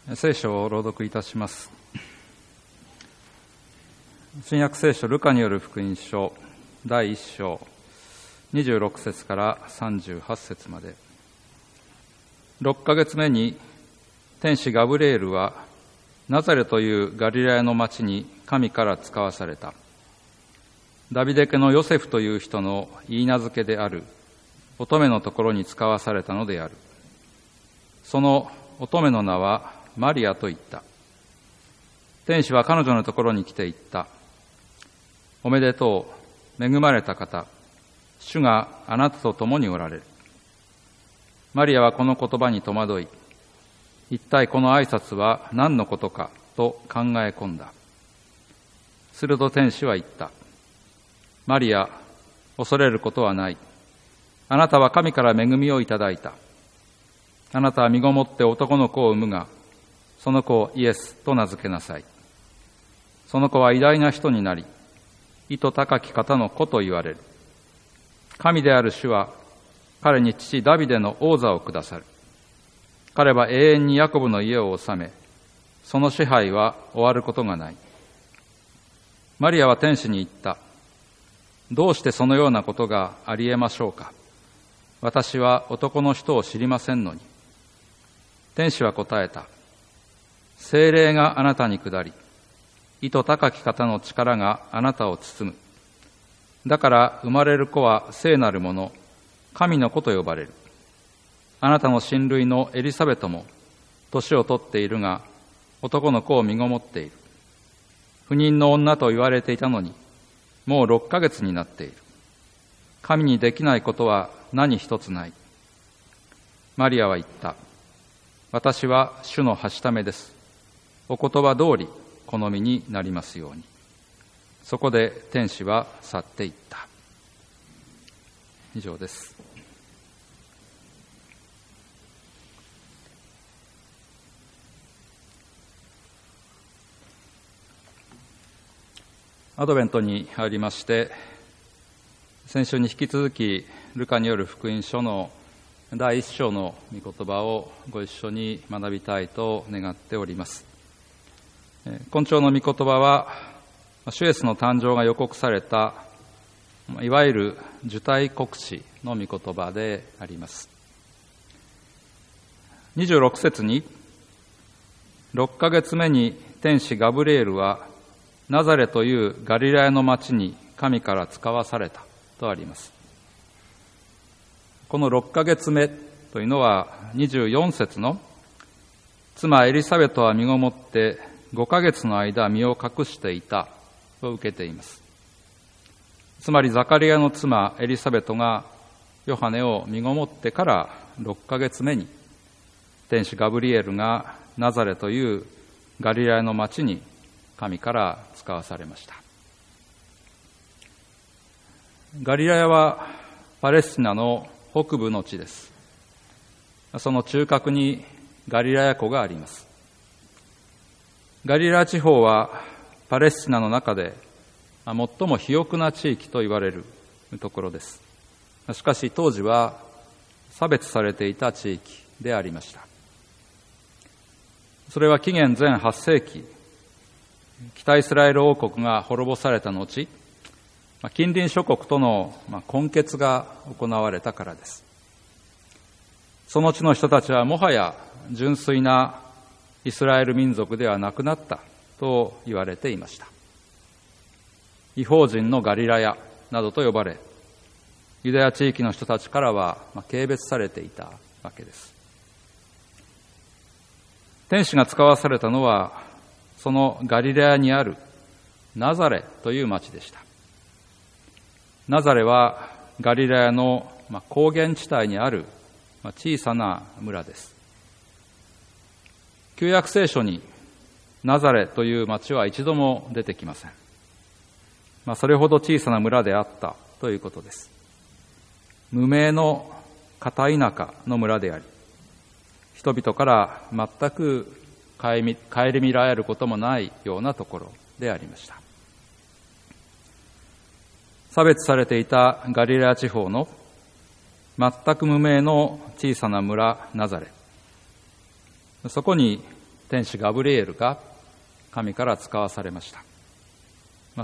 聖書を朗読いたします。新約聖書ルカによる福音書第1章26節から38節まで。6ヶ月目に天使ガブリエルはナザレというガリラヤの町に神から使わされた。ダビデ家のヨセフという人の言い名付けである乙女のところに使わされたのである。その乙女の名はマリアと言った。天使は彼女のところに来て言った。おめでとう、恵まれた方、主があなたと共におられる。マリアはこの言葉に戸惑い、一体この挨拶は何のことかと考え込んだ。すると天使は言った。マリア、恐れることはない。あなたは神から恵みをいただいた。あなたは身ごもって男の子を産むが、その子をイエスと名付けなさい。その子は偉大な人になり、意図高き方の子と言われる。神である主は、彼に父ダビデの王座をくださる。彼は永遠にヤコブの家を治め、その支配は終わることがない。マリアは天使に言った。どうしてそのようなことがありえましょうか。私は男の人を知りませんのに。天使は答えた。聖霊があなたに下り、意図高き方の力があなたを包む。だから生まれる子は聖なるもの、神の子と呼ばれる。あなたの親類のエリサベトも年を取っているが、男の子を身ごもっている。不妊の女と言われていたのに、もう6ヶ月になっている。神にできないことは何一つない。マリアは言った。私は主のはしためです。お言葉通り好みになりますように。そこで天使は去っていった。以上です。アドベントに入りまして、先週に引き続きルカによる福音書の第1章の御言葉をご一緒に学びたいと願っております。今朝の御言葉は、主イエスの誕生が予告された、いわゆる受胎告知の御言葉であります。26節に、6ヶ月目に天使ガブリエルは、ナザレというガリラヤの町に神から使わされたとあります。この6ヶ月目というのは24節の、妻エリサベトは身ごもって5ヶ月の間身を隠していたと受けています。つまりザカリアの妻エリサベトがヨハネを身ごもってから6ヶ月目に天使ガブリエルがナザレというガリラヤの町に神から使わされました。ガリラヤはパレスチナの北部の地です。その中核にガリラヤ湖があります。ガリラヤ地方はパレスチナの中で最も肥沃な地域と言われるところです。しかし当時は差別されていた地域でありました。それは紀元前8世紀、北イスラエル王国が滅ぼされた後、近隣諸国との混血が行われたからです。その地の人たちはもはや純粋なイスラエル民族ではなくなったと言われていました。異邦人のガリラヤなどと呼ばれ、ユダヤ地域の人たちからは軽蔑されていたわけです。天使が使わされたのは、そのガリラヤにあるナザレという町でした。ナザレはガリラヤの高原地帯にある小さな村です。旧約聖書にナザレという町は一度も出てきません。それほど小さな村であったということです。無名の片田舎の村であり、人々から全く顧みられることもないようなところでありました。差別されていたガリラヤ地方の全く無名の小さな村ナザレ。そこに天使ガブリエルが神から使わされました。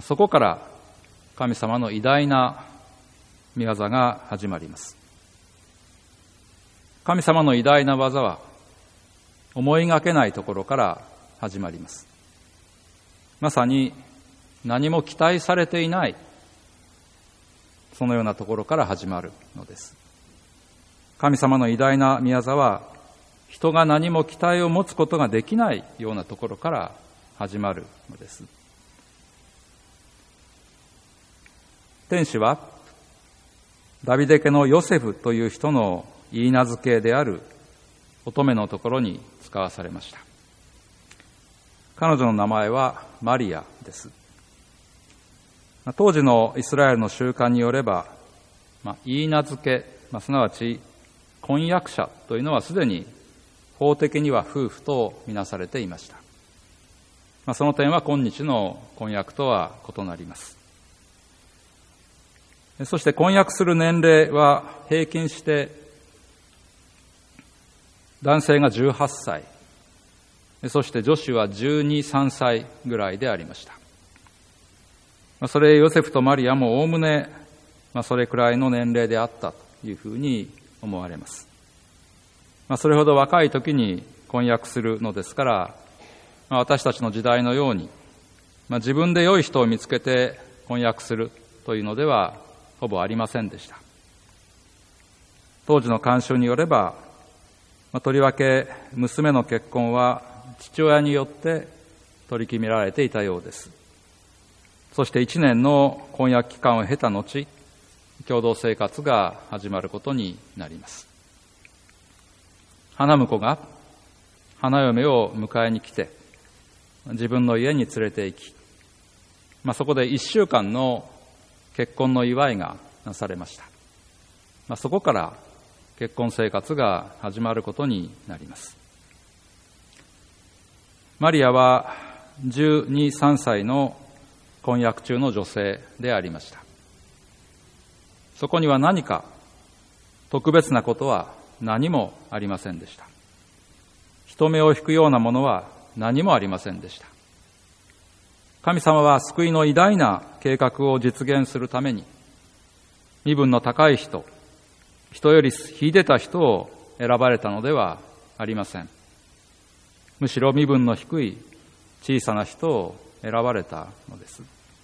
そこから神様の偉大な御業が始まります。神様の偉大な技は思いがけないところから始まります。まさに何も期待されていないそのようなところから始まるのです。神様の偉大な御業は人が何も期待を持つことができないようなところから始まるのです。天使はダビデ家のヨセフという人の言い名付けである乙女のところに使わされました。彼女の名前はマリアです。当時のイスラエルの習慣によれば、言い名付け、すなわち婚約者というのはすでに法的には夫婦とみなされていました。その点は今日の婚約とは異なります。そして婚約する年齢は平均して男性が18歳、そして女子は12、3歳ぐらいでありました。それヨセフとマリアもおおむねそれくらいの年齢であったというふうに思われます。それほど若い時に婚約するのですから、私たちの時代のように自分で良い人を見つけて婚約するというのではほぼありませんでした。当時の慣習によれば、とりわけ娘の結婚は父親によって取り決められていたようです。そして1年の婚約期間を経た後、共同生活が始まることになります。花婿が花嫁を迎えに来て、自分の家に連れて行き、そこで1週間の結婚の祝いがなされました。そこから結婚生活が始まることになります。マリアは12、3歳の婚約中の女性でありました。そこには何か特別なことは何もありませんでした。人目を引くようなものは何もありませんでした。神様は救いの偉大な計画を実現するために、身分の高い人、人より秀でた人を選ばれたのではありません。むしろ身分の低い小さな人を選ばれたのです。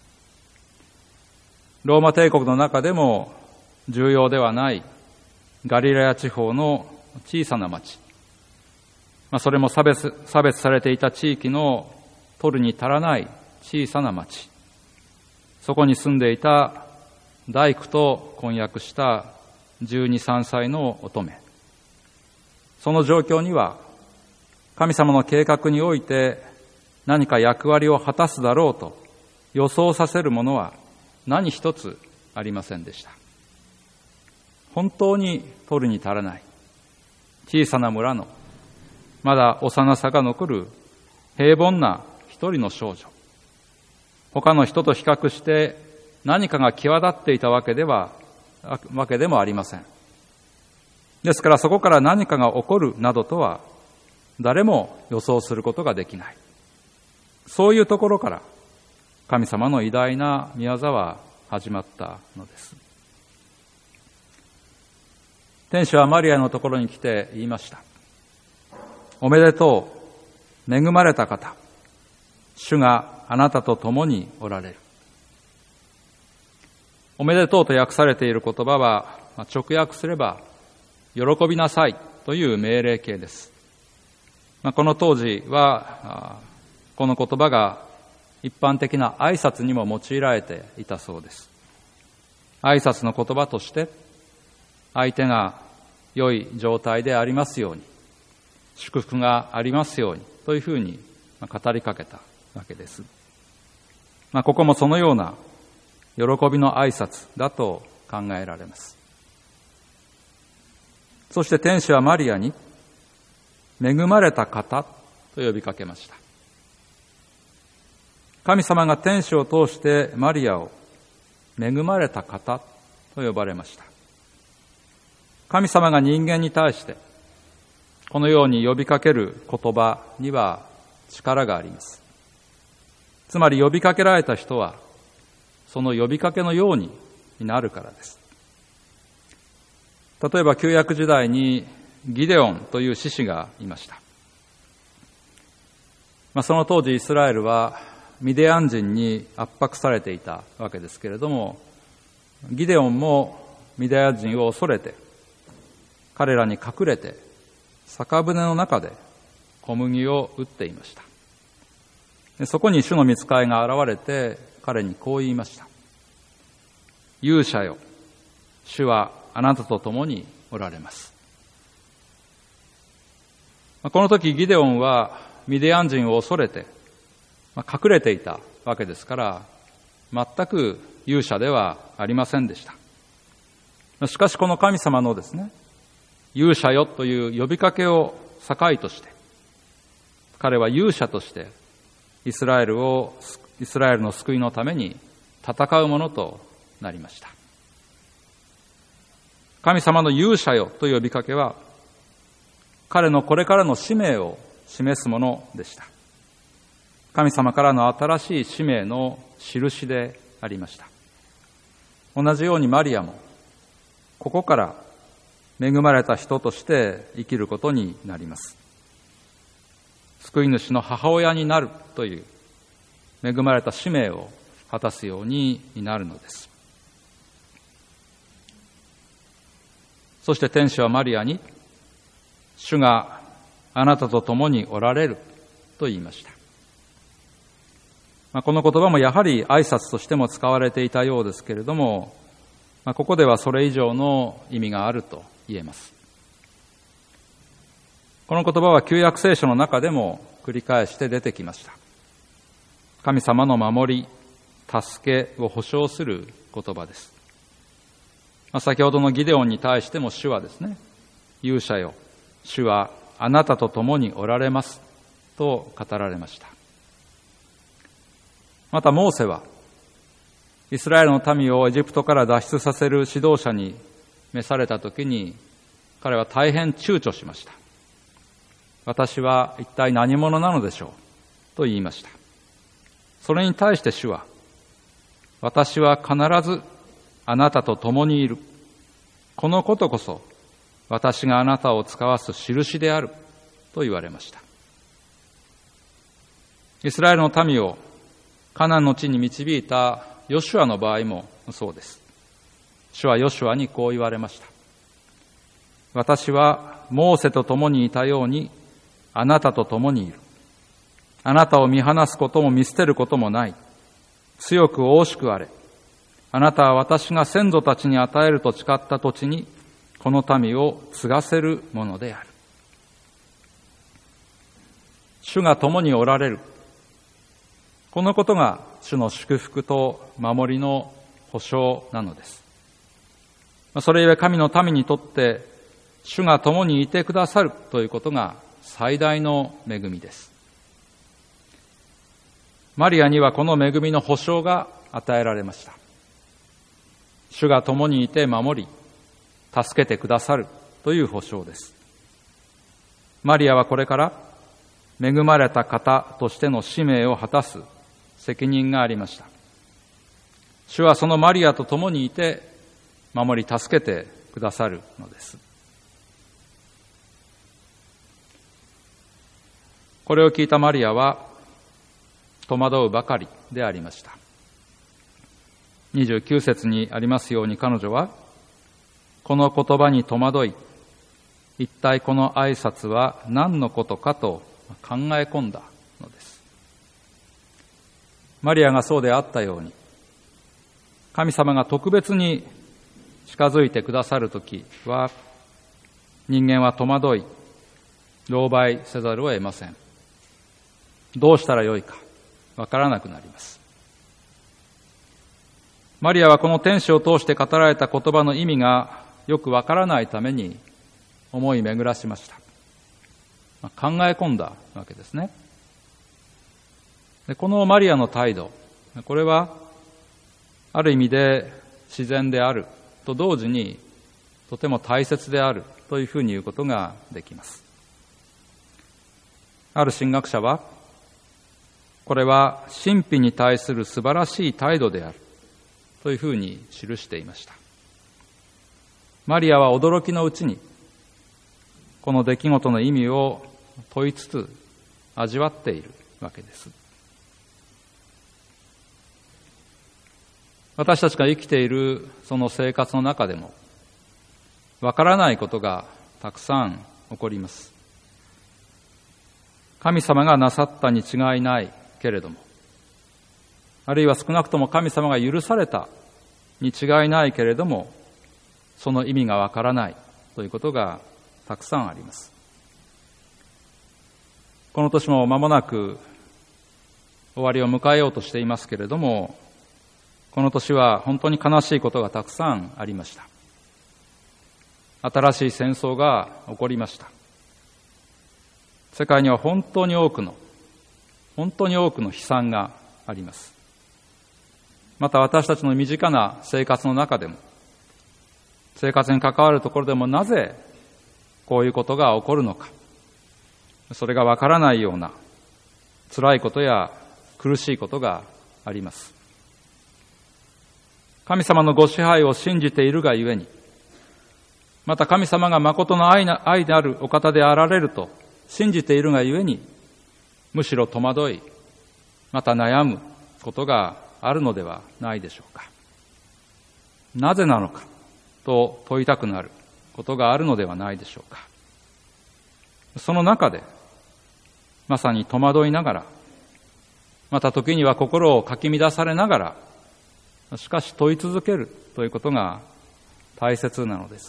ローマ帝国の中でも重要ではないガリラヤ地方の小さな町、それも差別されていた地域の取るに足らない小さな町、そこに住んでいた大工と婚約した12、3歳の乙女、その状況には神様の計画において何か役割を果たすだろうと予想させるものは何一つありませんでした。本当に取るに足らない小さな村のまだ幼さが残る平凡な一人の少女、他の人と比較して何かが際立っていたわけでもありません。ですからそこから何かが起こるなどとは誰も予想することができない。そういうところから神様の偉大な御業は始まったのです。天使はマリアのところに来て言いました。おめでとう、恵まれた方、主があなたと共におられる。おめでとうと訳されている言葉は、直訳すれば喜びなさいという命令形です。この当時はこの言葉が一般的な挨拶にも用いられていたそうです。挨拶の言葉として相手が良い状態でありますように、祝福がありますようにというふうに語りかけたわけです。ここもそのような喜びの挨拶だと考えられます。そして天使はマリアに恵まれた方と呼びかけました。神様が天使を通してマリアを恵まれた方と呼ばれました。神様が人間に対してこのように呼びかける言葉には力があります。つまり呼びかけられた人は、その呼びかけのようになるからです。例えば旧約時代にギデオンという士士がいました。その当時イスラエルはミディアン人に圧迫されていたわけですけれども、ギデオンもミディアン人を恐れて、彼らに隠れて酒舟の中で小麦を打っていました。でそこに主の御使いが現れて彼にこう言いました。勇者よ、主はあなたと共におられます。この時ギデオンはミディアン人を恐れて隠れていたわけですから、全く勇者ではありませんでした。しかしこの神様のですね、勇者よという呼びかけを境として、彼は勇者としてイスラエルの救いのために戦うものとなりました。神様の勇者よという呼びかけは、彼のこれからの使命を示すものでした。神様からの新しい使命の印でありました。同じようにマリアも、ここから恵まれた人として生きることになります。救い主の母親になるという恵まれた使命を果たすようになるのです。そして天使はマリアに、主があなたと共におられると言いました。この言葉もやはり挨拶としても使われていたようですけれども、ここではそれ以上の意味があると言えます。この言葉は旧約聖書の中でも繰り返して出てきました。神様の守り、助けを保証する言葉です。先ほどのギデオンに対しても主はですね、勇者よ、主はあなたと共におられますと語られました。またモーセはイスラエルの民をエジプトから脱出させる指導者に召されたときに、彼は大変躊躇しました。私は一体何者なのでしょうと言いました。それに対して主は、私は必ずあなたと共にいる。このことこそ私があなたを使わす印であると言われました。イスラエルの民をカナンの地に導いたヨシュアの場合もそうです。主はヨシュアにこう言われました。私はモーセと共にいたようにあなたと共にいる。あなたを見放すことも見捨てることもない。強く大しくあれ。あなたは私が先祖たちに与えると誓った土地にこの民を継がせるものである。主が共におられる。このことが主の祝福と守りの保証なのです。それゆえ神の民にとって主が共にいてくださるということが最大の恵みです。マリアにはこの恵みの保証が与えられました。主が共にいて守り、助けてくださるという保証です。マリアはこれから恵まれた方としての使命を果たす責任がありました。主はそのマリアと共にいて守り助けてくださるのです。これを聞いたマリアは戸惑うばかりでありました。29節にありますように、彼女はこの言葉に戸惑い、一体この挨拶は何のことかと考え込んだのです。マリアがそうであったように、神様が特別に近づいてくださるときは、人間は戸惑い、狼狽せざるを得ません。どうしたらよいかわからなくなります。マリアはこの天使を通して語られた言葉の意味がよくわからないために思い巡らしました。考え込んだわけですね。でこのマリアの態度、これはある意味で自然であると同時にとても大切であるというふうに言うことができます。 ある神学者は、これは神秘に対する素晴らしい態度であるというふうに記していました。マリアは驚きのうちにこの出来事の意味を問いつつ味わっているわけです。私たちが生きているその生活の中でもわからないことがたくさん起こります。神様がなさったに違いないけれども、あるいは少なくとも神様が許されたに違いないけれども、その意味がわからないということがたくさんあります。この年も間もなく終わりを迎えようとしていますけれども、この年は本当に悲しいことがたくさんありました。新しい戦争が起こりました。世界には本当に多くの悲惨があります。また私たちの身近な生活の中でも、生活に関わるところでもなぜこういうことが起こるのか、それがわからないような辛いことや苦しいことがあります。神様のご支配を信じているがゆえに、また神様が誠の愛であるお方であられると信じているがゆえに、むしろ戸惑い、また悩むことがあるのではないでしょうか。なぜなのかと問いたくなることがあるのではないでしょうか。その中で、まさに戸惑いながら、また時には心をかき乱されながら、しかし問い続けるということが大切なのです。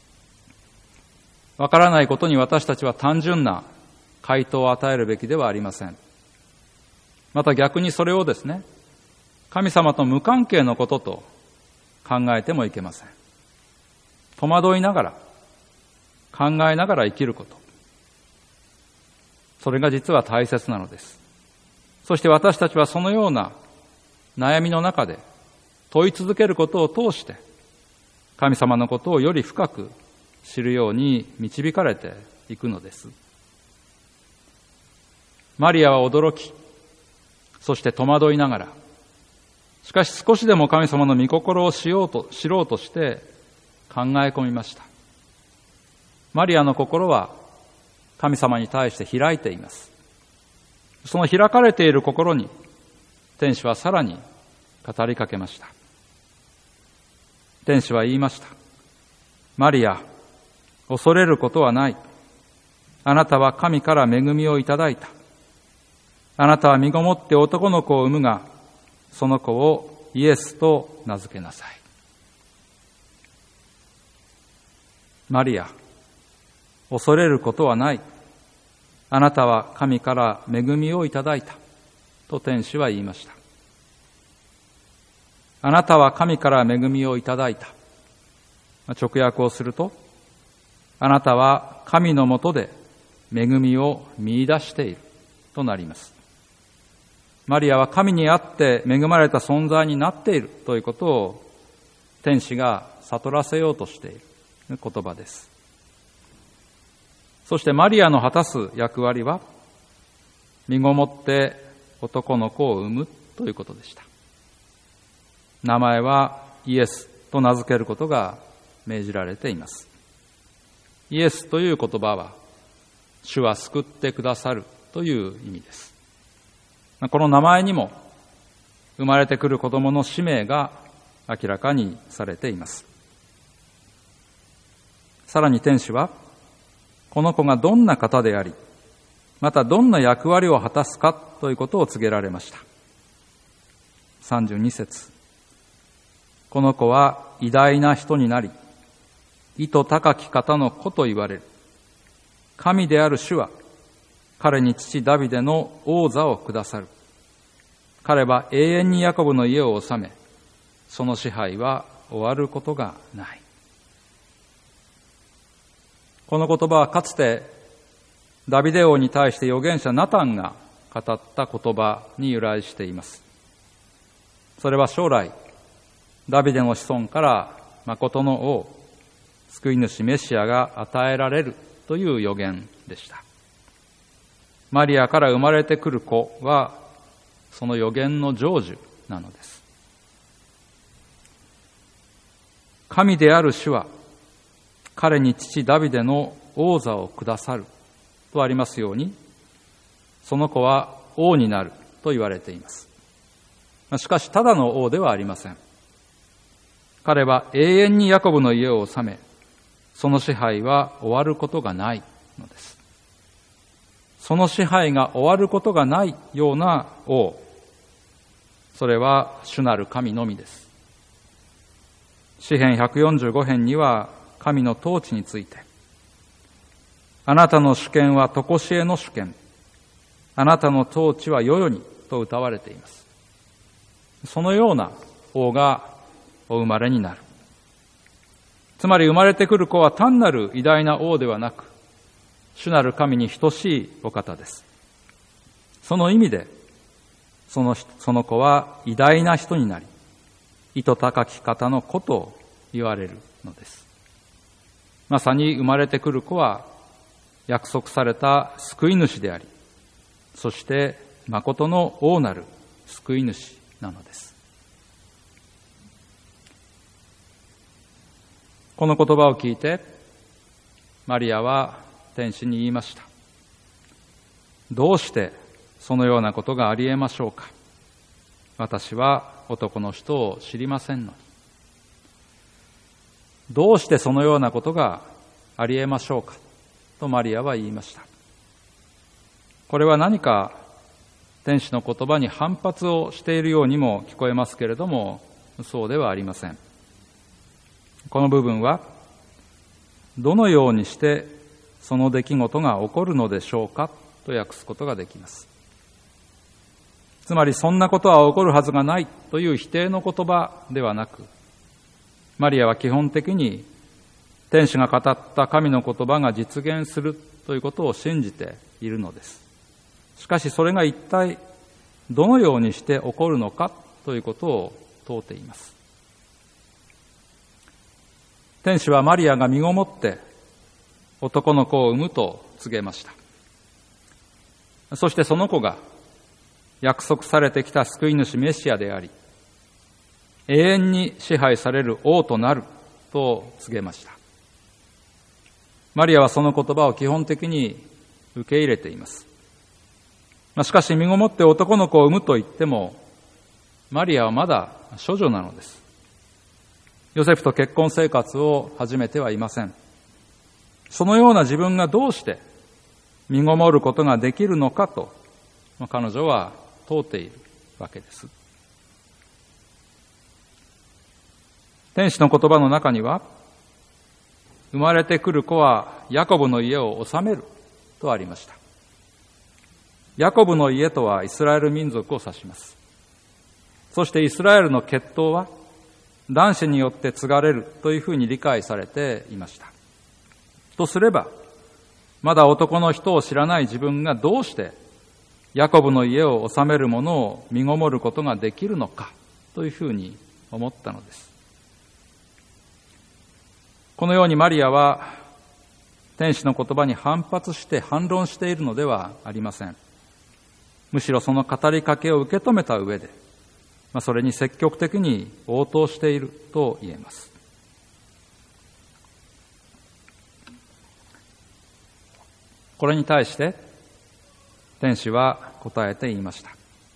わからないことに私たちは単純な回答を与えるべきではありません。また逆にそれをですね、神様と無関係のことと考えてもいけません。戸惑いながら、考えながら生きること。それが実は大切なのです。そして私たちはそのような悩みの中で問い続けることを通して、神様のことをより深く知るように導かれていくのです。マリアは驚き、そして戸惑いながら、しかし少しでも神様の御心を知ろうとして考え込みました。マリアの心は神様に対して開いています。その開かれている心に天使はさらに語りかけました。天使は言いました。マリア、恐れることはない。あなたは神から恵みをいただいた。あなたは身ごもって男の子を産むが、その子をイエスと名付けなさい。マリア、恐れることはない。あなたは神から恵みをいただいた。と天使は言いました。あなたは神から恵みをいただいた。直訳をすると、あなたは神のもとで恵みを見出しているとなります。マリアは神にあって恵まれた存在になっているということを天使が悟らせようとしている言葉です。そしてマリアの果たす役割は、身ごもって男の子を産むということでした。名前はイエスと名付けることが命じられています。イエスという言葉は、主は救ってくださるという意味です。この名前にも、生まれてくる子供の使命が明らかにされています。さらに天使は、この子がどんな方であり、またどんな役割を果たすかということを告げられました。32節。この子は偉大な人になり、意図高き方の子と言われる。神である主は、彼に父ダビデの王座を下さる。彼は永遠にヤコブの家を治め、その支配は終わることがない。この言葉はかつてダビデ王に対して預言者ナタンが語った言葉に由来しています。それは将来、ダビデの子孫から誠の王、救い主メシアが与えられるという預言でした。 マリアから生まれてくる子はその予言の成就なのです。神である主は彼に父ダビデの王座をくださるとありますように、その子は王になると言われています。しかしただの王ではありません。彼は永遠にヤコブの家を治め、その支配は終わることがないのです。その支配が終わることがないような王、それは主なる神のみです。詩編145編には神の統治について、あなたの主権は常しえの主権、あなたの統治は世々にと歌われています。そのような王がお生まれになる。つまり生まれてくる子は単なる偉大な王ではなく、主なる神に等しいお方です。その意味で、その子は偉大な人になり、意図高き方の子と言われるのです。まさに生まれてくる子は約束された救い主であり、そして誠の王なる救い主なのです。この言葉を聞いて、マリアは天使に言いました。どうしてそのようなことがあり得ましょうか。私は男の人を知りませんのに。どうしてそのようなことがあり得ましょうかとマリアは言いました。これは何か天使の言葉に反発をしているようにも聞こえますけれども、そうではありません。この部分は、どのようにしてその出来事が起こるのでしょうかと訳すことができます。つまり、そんなことは起こるはずがないという否定の言葉ではなく、マリアは基本的に天使が語った神の言葉が実現するということを信じているのです。しかしそれが一体どのようにして起こるのかということを問うています。天使はマリアが身ごもって男の子を産むと告げました。そしてその子が約束されてきた救い主メシアであり、永遠に支配される王となると告げました。マリアはその言葉を基本的に受け入れています。しかし身ごもって男の子を産むと言っても、マリアはまだ処女なのです。ヨセフと結婚生活を始めてはいません。そのような自分がどうして身ごもることができるのかと、彼女は問うているわけです。天使の言葉の中には、生まれてくる子はヤコブの家を治めるとありました。ヤコブの家とはイスラエル民族を指します。そしてイスラエルの血統は男子によって継がれるというふうに理解されていました。とすれば、まだ男の人を知らない自分がどうしてヤコブの家を治める者を身ごもることができるのかというふうに思ったのです。このようにマリアは天使の言葉に反発して反論しているのではありません。むしろその語りかけを受け止めた上で、それに積極的に応答していると言えます。これに対して天使は答えて言いました。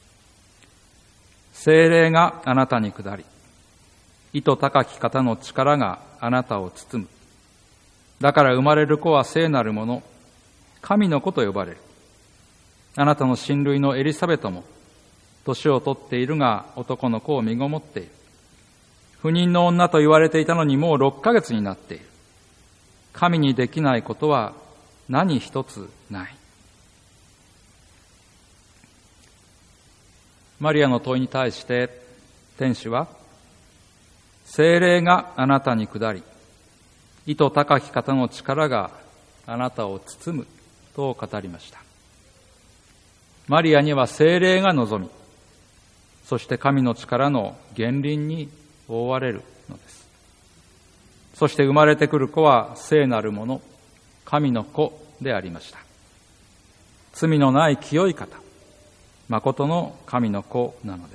聖霊があなたに下り、意図高き方の力があなたを包む。だから生まれる子は聖なるもの、神の子と呼ばれる。あなたの親類のエリサベトも年を取っているが男の子を身ごもっている。不妊の女と言われていたのにもう6ヶ月になっている。神にできないことは何一つない。マリアの問いに対して天使は、聖霊があなたに下り、意図高き方の力があなたを包むと語りました。マリアには聖霊が望み、そして神の力の源臨に覆われるのです。そして生まれてくる子は聖なるもの、神の子でありました。 罪のない清い方、誠の神の子なのです。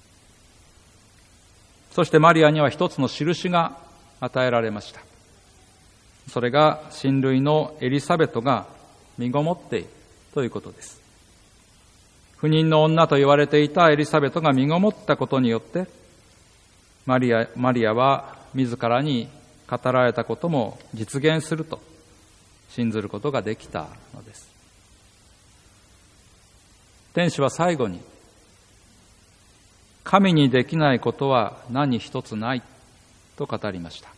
そしてマリアには一つの印が与えられました。それが親類のエリザベトが身ごもっているということです。不妊の女と言われていたエリザベトが身ごもったことによって、マリアは自らに語られたことも実現すると信ずることができたのです。天使は最後に、神にできないことは何一つないと語りました。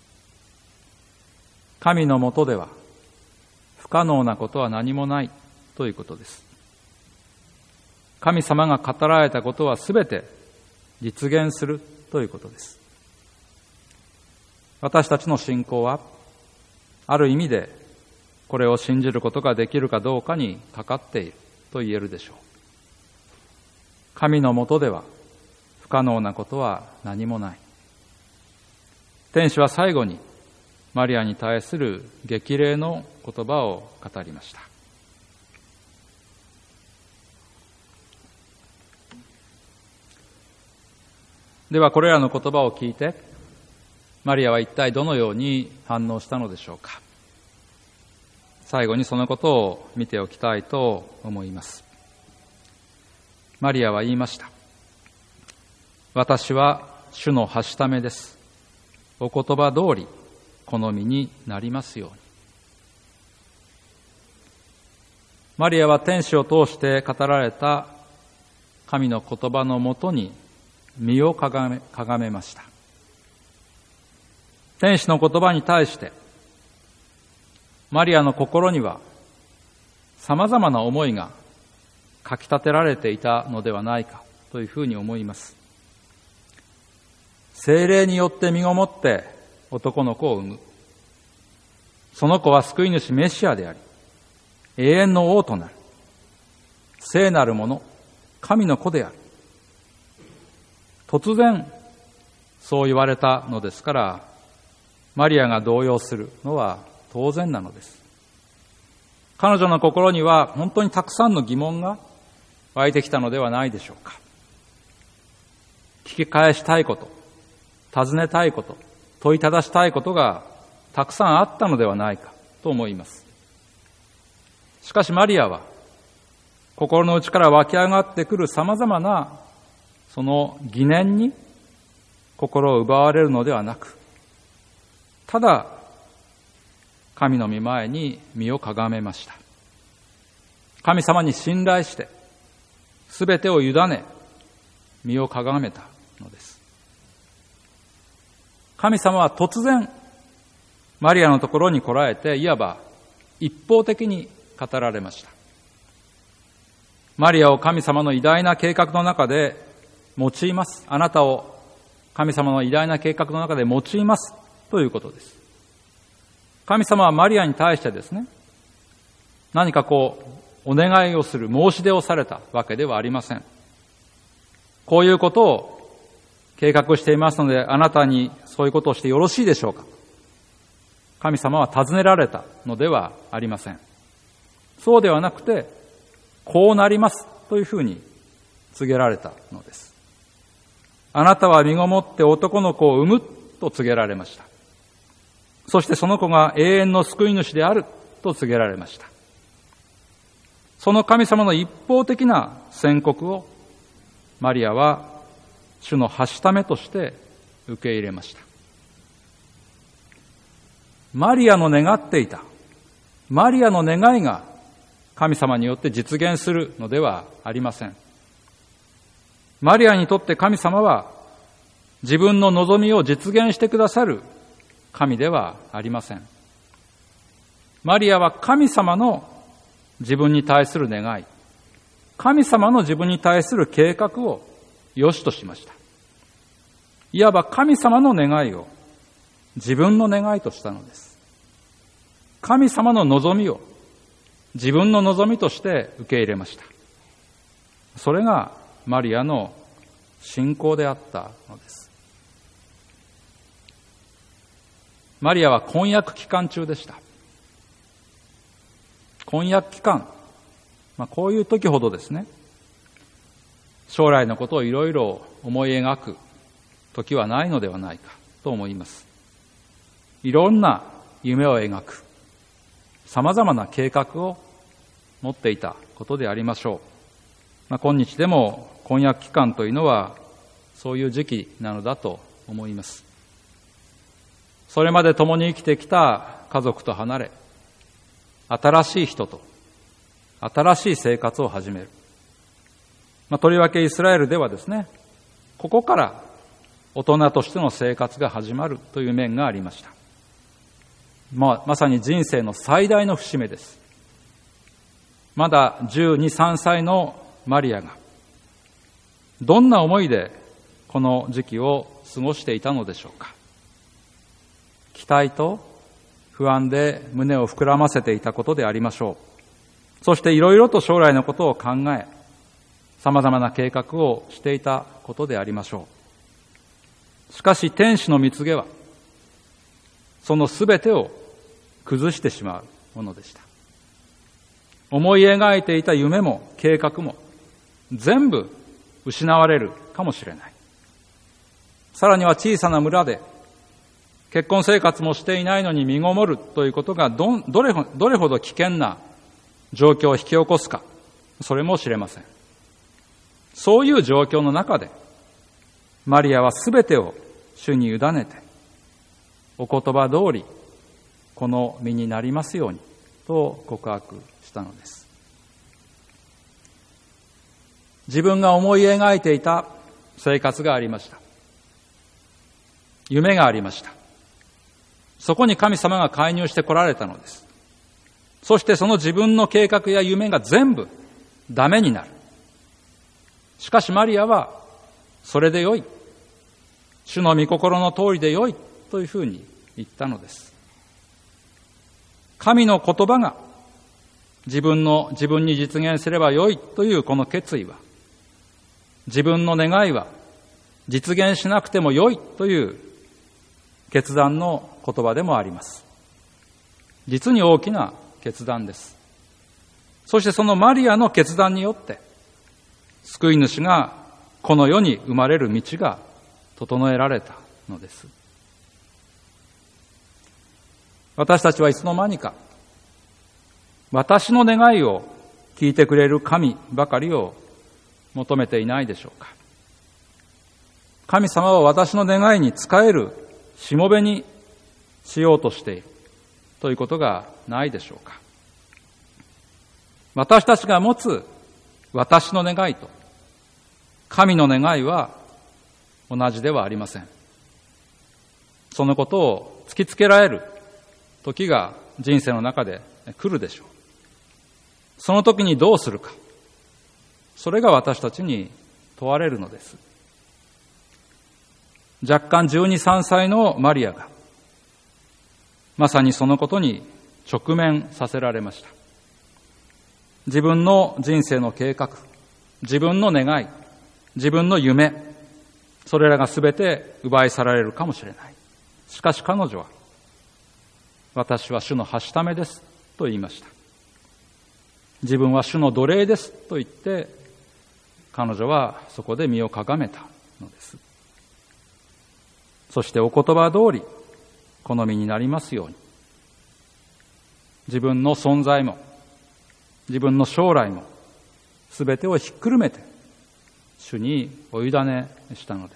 神の下では不可能なことは何もないということです。神様が語られたことはすべて実現するということです。私たちの信仰はある意味でこれを信じることができるかどうかにかかっていると言えるでしょう。神の下では不可能なことは何もない。天使は最後にマリアに対する激励の言葉を語りました。ではこれらの言葉を聞いて、マリアは一体どのように反応したのでしょうか。最後にそのことを見ておきたいと思います。マリアは言いました。私は主のはしためです。お言葉通り好みになりますように。マリアは天使を通して語られた神の言葉のもとに身をかがめました。天使の言葉に対してマリアの心には様々な思いがかき立てられていたのではないかというふうに思います。聖霊によって身ごもって男の子を産む。その子は救い主メシアであり、永遠の王となる。聖なる者、神の子である。突然そう言われたのですから、マリアが動揺するのは当然なのです。彼女の心には本当にたくさんの疑問が湧いてきたのではないでしょうか。聞き返したいこと、尋ねたいこと、問いただしたいことがたくさんあったのではないかと思います。しかしマリアは心の内から湧き上がってくる様々なその疑念に心を奪われるのではなく、ただ神の御前に身をかがめました。神様に信頼してすべてを委ね身をかがめたのです。神様は突然マリアのところに来られて、いわば一方的に語られました。マリアを神様の偉大な計画の中で用います。あなたを神様の偉大な計画の中で用いますということです。神様はマリアに対してですね、何かお願いをする、申し出をされたわけではありません。こういうことを計画していますので、あなたにそういうことをしてよろしいでしょうか。神様は尋ねられたのではありません。そうではなくて、こうなりますというふうに告げられたのです。あなたは身ごもって男の子を産むと告げられました。そしてその子が永遠の救い主であると告げられました。その神様の一方的な宣告をマリアは主のはしためとして受け入れました。マリアの願っていた、マリアの願いが神様によって実現するのではありません。マリアにとって神様は自分の望みを実現してくださる神ではありません。マリアは神様の自分に対する願い、神様の自分に対する計画を良しとしました。いわば神様の願いを自分の願いとしたのです。神様の望みを自分の望みとして受け入れました。それがマリアの信仰であったのです。マリアは婚約期間中でした。婚約期間、 こういう時ほどですね、将来のことをいろいろ思い描く時はないのではないかと思います。いろんな夢を描く、様々な計画を持っていたことでありましょう。今日でも婚約期間というのはそういう時期なのだと思います。それまで共に生きてきた家族と離れ、新しい人と新しい生活を始める。とりわけイスラエルではですね、ここから大人としての生活が始まるという面がありました。まさに人生の最大の節目です。まだ12、13歳のマリアがどんな思いでこの時期を過ごしていたのでしょうか。期待と不安で胸を膨らませていたことでありましょう。そしていろいろと将来のことを考え、様々な計画をしていたことでありましょう。しかし天使の蜜げはそのすべてを崩してしまうものでした。思い描いていた夢も計画も全部失われるかもしれない。さらには小さな村で結婚生活もしていないのに身ごもるということがどれほど危険な状況を引き起こすか、それも知れません。そういう状況の中でマリアはすべてを主に委ねて、お言葉通りこの身になりますようにと告白したのです。自分が思い描いていた生活がありました。夢がありました。そこに神様が介入して来られたのです。そしてその自分の計画や夢が全部ダメになる。しかしマリアはそれでよい。主の御心の通りでよいというふうに言ったのです。神の言葉が自分に実現すればよいというこの決意は、自分の願いは実現しなくてもよいという決断の言葉でもあります。実に大きな決断です。そしてそのマリアの決断によって救い主がこの世に生まれる道が整えられたのです。私たちはいつの間にか私の願いを聞いてくれる神ばかりを求めていないでしょうか。神様は私の願いに仕えるしもべにしようとしているということがないでしょうか。私たちが持つ私の願いと神の願いは同じではありません。そのことを突きつけられる時が人生の中で来るでしょう。その時にどうするか、それが私たちに問われるのです。若干12、13歳のマリアがまさにそのことに直面させられました。自分の人生の計画、自分の願い、自分の夢、それらがすべて奪い去られるかもしれない。しかし彼女は、私は主のはしためですと言いました。自分は主の奴隷ですと言って、彼女はそこで身をかがめたのです。そしてお言葉通り、好みになりますように。自分の存在も、自分の将来も、すべてをひっくるめて、主にお委ねしたのです。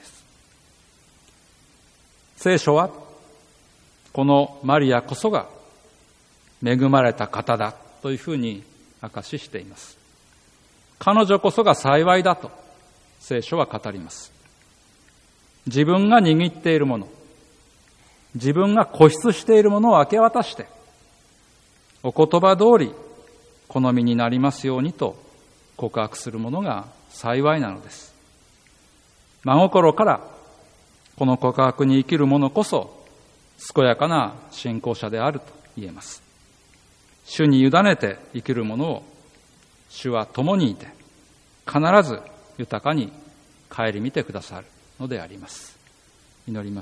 聖書は、このマリアこそが恵まれた方だというふうに証ししています。彼女こそが幸いだと聖書は語ります。自分が握っているもの、自分が固執しているものを明け渡して、お言葉通り好みになりますようにと告白するものが幸いなのです。真心からこの告白に生きる者こそ健やかな信仰者であると言えます。主に委ねて生きる者を主は共にいて必ず豊かに顧みてくださるのであります。祈ります。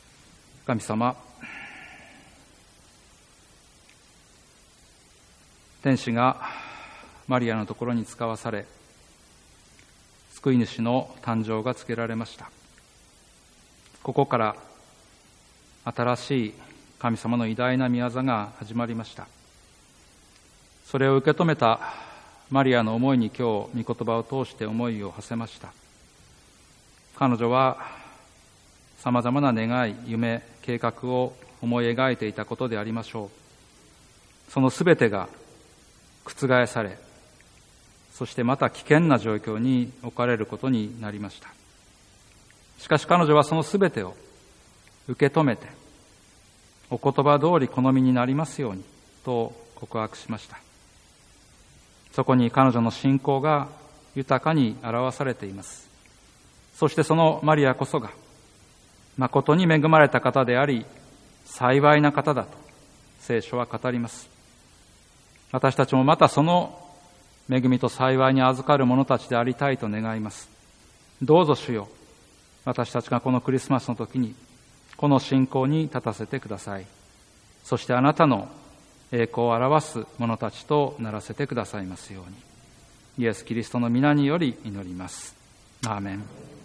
神様、 天使がマリアのところに使わされ、救い主の誕生が告げられました。ここから新しい神様の偉大な御業が始まりました。それを受け止めたマリアの思いに今日御言葉を通して思いを馳せました。彼女はさまざまな願い、夢、計画を思い描いていたことでありましょう。そのすべてが覆され、そしてまた危険な状況に置かれることになりました。しかし彼女はそのすべてを受け止めて、お言葉通り好みになりますようにと告白しました。そこに彼女の信仰が豊かに表されています。そしてそのマリアこそが誠に恵まれた方であり、幸いな方だと聖書は語ります。私たちもまたその恵みと幸いに預かる者たちでありたいと願います。どうぞ主よ、私たちがこのクリスマスの時にこの信仰に立たせてください。そしてあなたの栄光を表す者たちとならせてくださいますように。イエス・キリストの皆により祈ります。アーメン。